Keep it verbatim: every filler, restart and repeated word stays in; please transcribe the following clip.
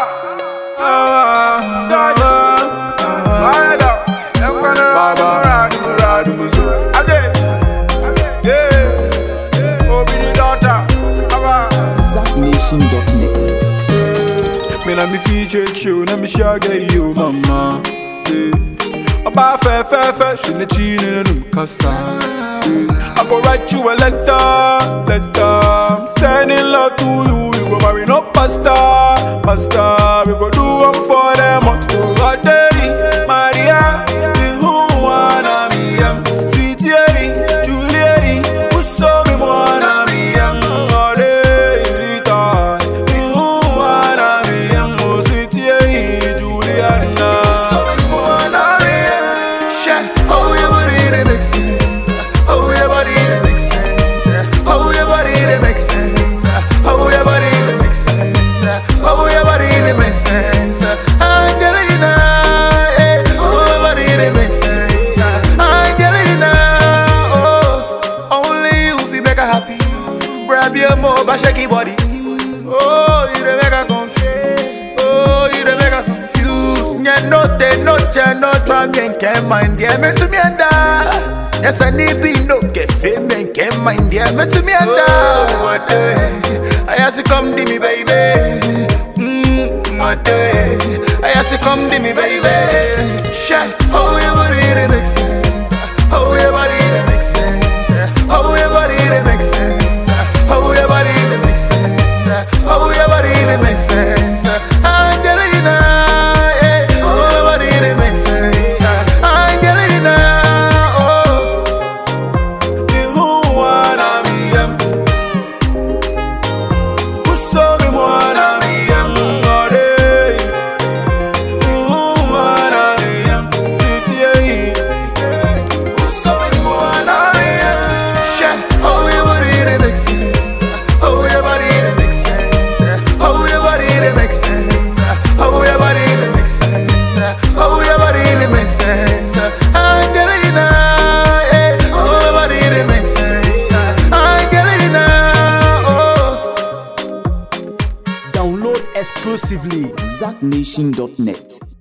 Ah, Saja, Wada, I'm gonna ride, ride, ride, again, yeah, Obi the daughter, Zack Nation dot net. Me na me feature you, na me shaggy you, mama. About fair, fair, fair, she ne chine in um kasa. I go write you a letter, letter. I'm sending love to you. We go marry no pasta, pasta. We go do one for them, much to God, Daddy, Maria. The who wanna me, um, sweet Yeri, Juliet, who saw me wanna me, um, all day, Rita. The who wanna me, um, sweet Yeri, Juliana. Shake your body. Oh, you dey make her confused. Oh, you dey make her confused. Nye note, noche, no try me and can't mind. Yeah, me to me and da. Yes, I need be no get fame and can't mind. Yeah, me to me and da. What the? I ask you come to me, baby. Mmm, what the? I ask you come to me, baby. Shine. Oh, your body dey make sense. Oh, your body dey make sense. Oh, your body dey make sense. Oh, your body that makes sense. Oh, your body that makes sense. Angelina, eh. Oh, your body that makes sense. Angelina, oh. The who wanna me, um, who saw me wanna me, um, all day. The who wanna me, um, today. Who saw me wanna me, um, shine. Oh, your body that makes sense. Oh, your body that makes sense. Oh, your body that makes sense. Oh, your body that makes sense. Oh, your body that makes sense. Angelina, eh. Oh, your body that makes sense. Angelina, oh. Download exclusively Zack Nation dot net.